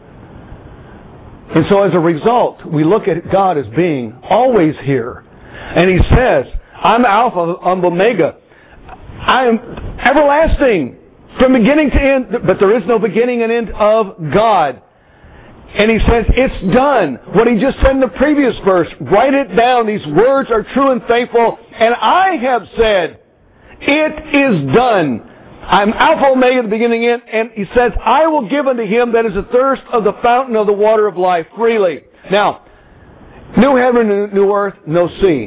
And so as a result, we look at God as being always here. And He says, I'm Alpha, I'm Omega. I am everlasting. From beginning to end, but there is no beginning and end of God. And He says, it's done. What He just said in the previous verse, write it down. These words are true and faithful. And I have said, it is done. I'm Alpha, Omega, the beginning and end. And He says, I will give unto him that is athirst of the fountain of the water of life freely. Now, new heaven, new earth, no sea.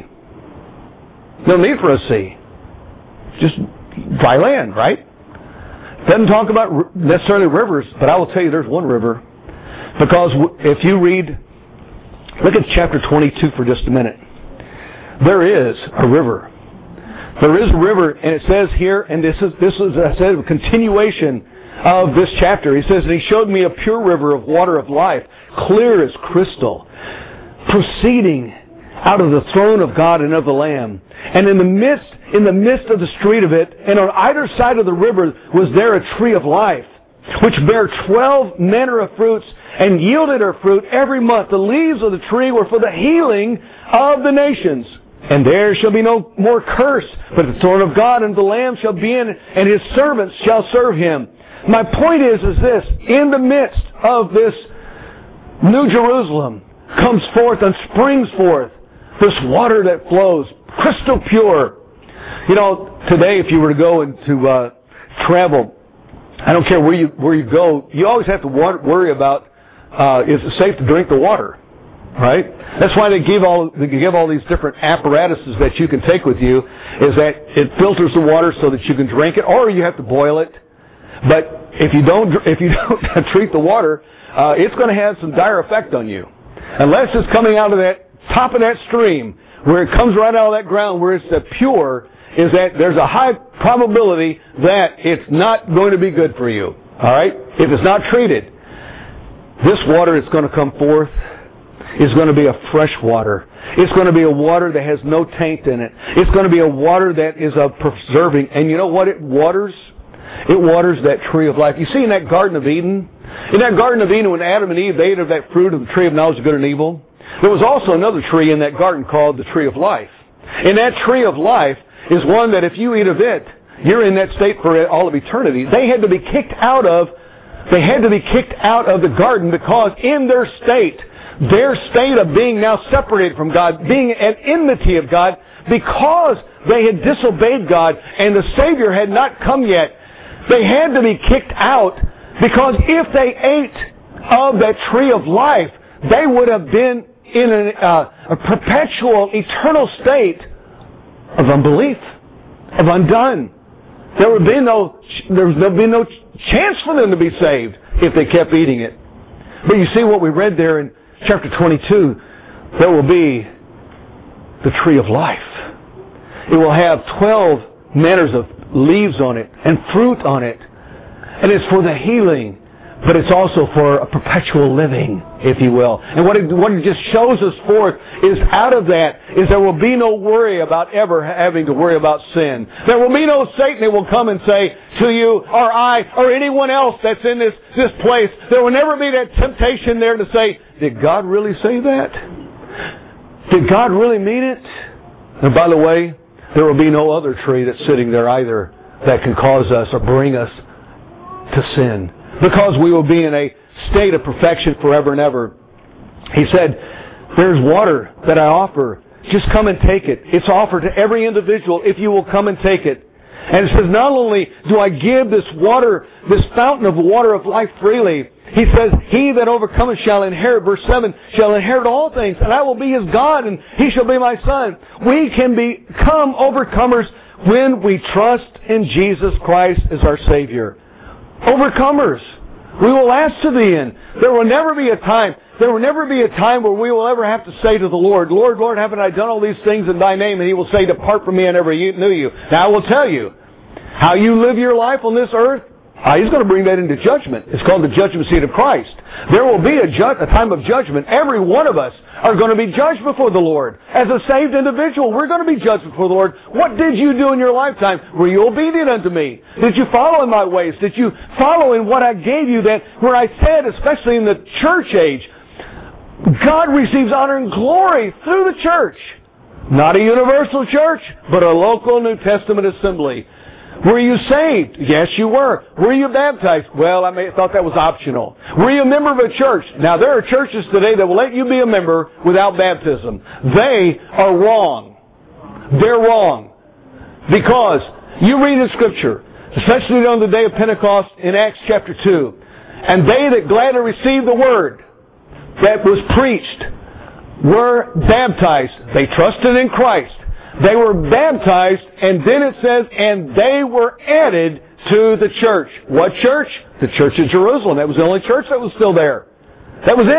No need for a sea. Just dry land, right? Doesn't talk about necessarily rivers, but I will tell you there's one river. Because if you read, look at chapter twenty-two for just a minute. There is a river. There is a river, and it says here, and this is, this is, I said, a continuation of this chapter. He says, and He showed me a pure river of water of life, clear as crystal, proceeding out of the throne of God and of the Lamb. And in the midst, in the midst of the street of it, and on either side of the river was there a tree of life, which bare twelve manner of fruits, and yielded her fruit every month. The leaves of the tree were for the healing of the nations. And there shall be no more curse, but the throne of God and the Lamb shall be in it, and His servants shall serve Him. My point is, is this, in the midst of this New Jerusalem comes forth and springs forth this water that flows, crystal pure. You know, today if you were to go and to uh, travel, I don't care where you where you go, you always have to worry about uh, is it safe to drink the water, right? That's why they give all they give all these different apparatuses that you can take with you. Is that it filters the water so that you can drink it, or you have to boil it. But if you don't if you don't treat the water, uh, it's going to have some dire effect on you, unless it's coming out of that top of that stream where it comes right out of that ground where it's the pure. Is that there's a high probability that it's not going to be good for you. All right? If it's not treated, this water is going to come forth is going to be a fresh water. It's going to be a water that has no taint in it. It's going to be a water that is of preserving. And you know what it waters? It waters that tree of life. You see in that Garden of Eden, in that Garden of Eden when Adam and Eve ate of that fruit of the tree of knowledge of good and evil, there was also another tree in that garden called the tree of life. And that tree of life is one that if you eat of it, you're in that state for all of eternity. They had to be kicked out of, they had to be kicked out of the garden because in their state, their state of being now separated from God, being at enmity of God, because they had disobeyed God and the Savior had not come yet, they had to be kicked out because if they ate of that tree of life, they would have been in an, uh, a perpetual, eternal state of unbelief, of undone. There would be no, there would be no chance for them to be saved if they kept eating it. But you see what we read there in chapter twenty-two, there will be the tree of life. It will have twelve manners of leaves on it and fruit on it. And it's for the healing, but it's also for a perpetual living, if you will. And what it, what it just shows us forth is out of that is there will be no worry about ever having to worry about sin. There will be no Satan that will come and say to you or I or anyone else that's in this, this place, there will never be that temptation there to say, did God really say that? Did God really mean it? And by the way, there will be no other tree that's sitting there either that can cause us or bring us to sin. Because we will be in a state of perfection forever and ever. He said, there's water that I offer. Just come and take it. It's offered to every individual if you will come and take it. And it says, not only do I give this water, this fountain of water of life freely, he says, he that overcometh shall inherit, verse seven, shall inherit all things, and I will be his God, and he shall be my son. We can become overcomers when we trust in Jesus Christ as our Savior. Overcomers. We will last to the end. There will never be a time, there will never be a time where we will ever have to say to the Lord, Lord, Lord, haven't I done all these things in thy name? And he will say, depart from me, I never knew you. Now I will tell you, how you live your life on this earth, Uh, he's going to bring that into judgment. It's called the judgment seat of Christ. There will be a, ju- a time of judgment. Every one of us are going to be judged before the Lord. As a saved individual, we're going to be judged before the Lord. What did you do in your lifetime? Were you obedient unto me? Did you follow in my ways? Did you follow in what I gave you that where I said, especially in the church age, God receives honor and glory through the church. Not a universal church, but a local New Testament assembly. Were you saved? Yes, you were. Were you baptized? Well, I may have thought that was optional. Were you a member of a church? Now, there are churches today that will let you be a member without baptism. They are wrong. They're wrong. Because you read in Scripture, especially on the day of Pentecost in Acts chapter two, and they that gladly received the word that was preached were baptized. They trusted in Christ. They were baptized, and then it says, and they were added to the church. What church? The church of Jerusalem. That was the only church that was still there. That was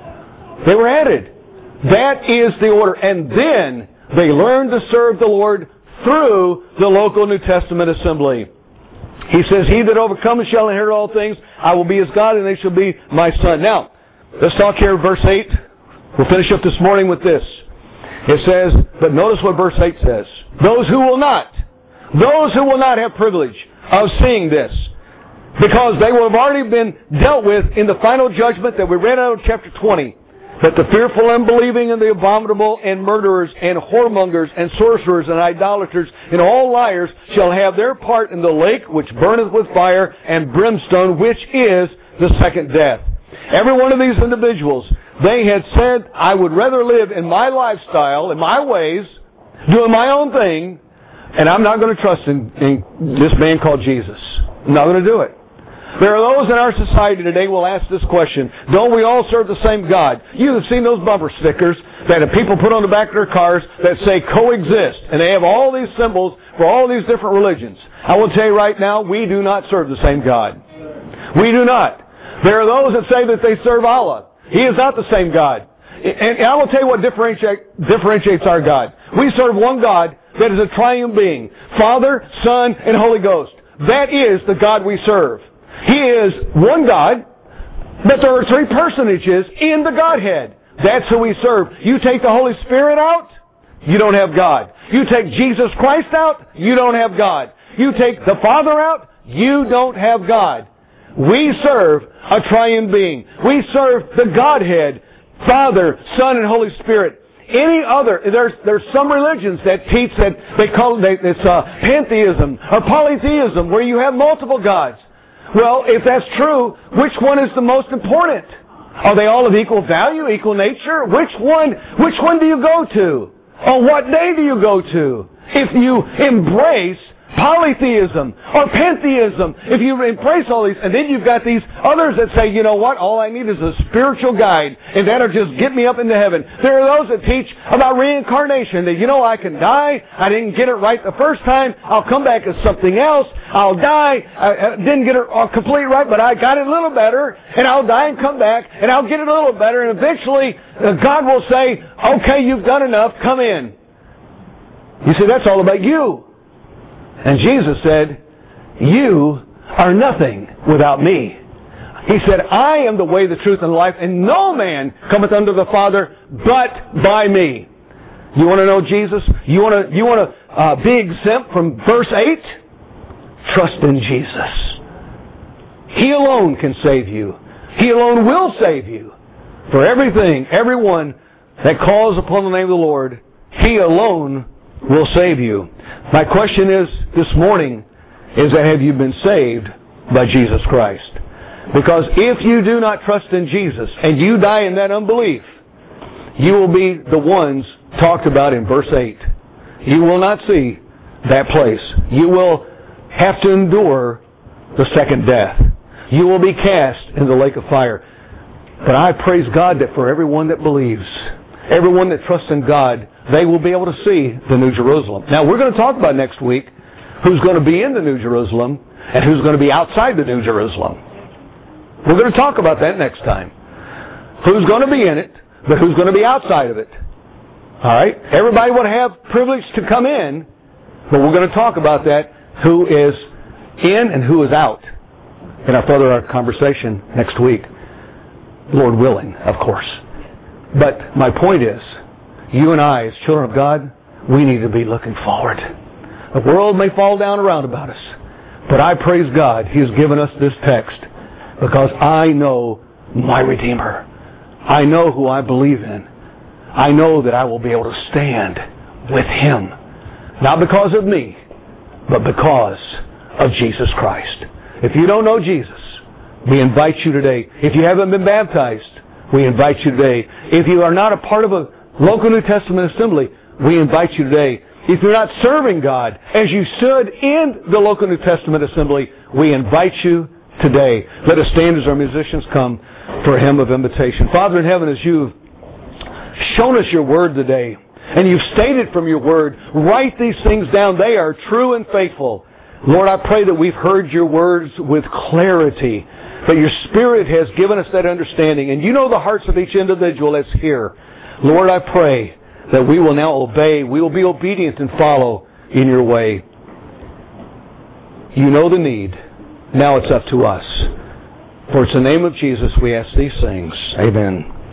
it. They were added. That is the order. And then they learned to serve the Lord through the local New Testament assembly. He says, he that overcometh shall inherit all things. I will be his God, and they shall be my son. Now, let's talk here, verse eight. We'll finish up this morning with this. It says, but notice what verse eight says. Those who will not, those who will not have privilege of seeing this, because they will have already been dealt with in the final judgment that we read out of chapter twenty, that the fearful, unbelieving, and the abominable, and murderers, and whoremongers, and sorcerers, and idolaters, and all liars shall have their part in the lake which burneth with fire and brimstone, which is the second death. Every one of these individuals, they had said, I would rather live in my lifestyle, in my ways, doing my own thing, and I'm not going to trust in, in this man called Jesus. I'm not going to do it. There are those in our society today who will ask this question, don't we all serve the same God? You have seen those bumper stickers that people put on the back of their cars that say coexist, and they have all these symbols for all these different religions. I will tell you right now, we do not serve the same God. We do not. There are those that say that they serve Allah. He is not the same God. And I will tell you what differentiate, differentiates our God. We serve one God that is a triune being. Father, Son, and Holy Ghost. That is the God we serve. He is one God, but there are three personages in the Godhead. That's who we serve. You take the Holy Spirit out, you don't have God. You take Jesus Christ out, you don't have God. You take the Father out, you don't have God. We serve a triune being. We serve the Godhead, Father, Son, and Holy Spirit. Any other, there's there's some religions that teach that they call it it's uh, pantheism or polytheism, where you have multiple gods. Well, if that's true, which one is the most important? Are they all of equal value, equal nature? Which one? Which one do you go to? On what day do you go to? If you embrace polytheism or pantheism, if you embrace all these, and then you've got these others that say, you know what, all I need is a spiritual guide, and that'll just get me up into heaven. There are those that teach about reincarnation, that, you know, I can die, I didn't get it right the first time, I'll come back as something else, I'll die, I didn't get it completely right, but I got it a little better, and I'll die and come back, and I'll get it a little better, and eventually God will say, okay, you've done enough, come in. You see, that's all about you. And Jesus said, you are nothing without me. He said, I am the way, the truth, and the life, and no man cometh unto the Father but by me. You want to know Jesus? You want to, you want to uh, be exempt from verse eight? Trust in Jesus. He alone can save you. He alone will save you. For everything, everyone that calls upon the name of the Lord, He alone will save you. My question is, this morning, is that have you been saved by Jesus Christ? Because if you do not trust in Jesus and you die in that unbelief, you will be the ones talked about in verse eight. You will not see that place. You will have to endure the second death. You will be cast in the lake of fire. But I praise God that for everyone that believes, everyone that trusts in God, they will be able to see the New Jerusalem. Now, we're going to talk about next week who's going to be in the New Jerusalem and who's going to be outside the New Jerusalem. We're going to talk about that next time. Who's going to be in it, but who's going to be outside of it. All right? Everybody will have privilege to come in, but we're going to talk about that, who is in and who is out, in our further conversation next week. Lord willing, of course. But my point is, you and I, as children of God, we need to be looking forward. The world may fall down around about us, but I praise God He has given us this text because I know my Redeemer. I know who I believe in. I know that I will be able to stand with Him. Not because of me, but because of Jesus Christ. If you don't know Jesus, we invite you today. If you haven't been baptized, we invite you today. If you are not a part of a local New Testament assembly, we invite you today. If you're not serving God as you should in the local New Testament assembly, we invite you today. Let us stand as our musicians come for a hymn of invitation. Father in heaven, as you've shown us your word today, and you've stated from your word, write these things down. They are true and faithful. Lord, I pray that we've heard your words with clarity, that your Spirit has given us that understanding, and you know the hearts of each individual that's here. Lord, I pray that we will now obey, we will be obedient and follow in your way. You know the need. Now it's up to us. For it's the name of Jesus we ask these things. Amen.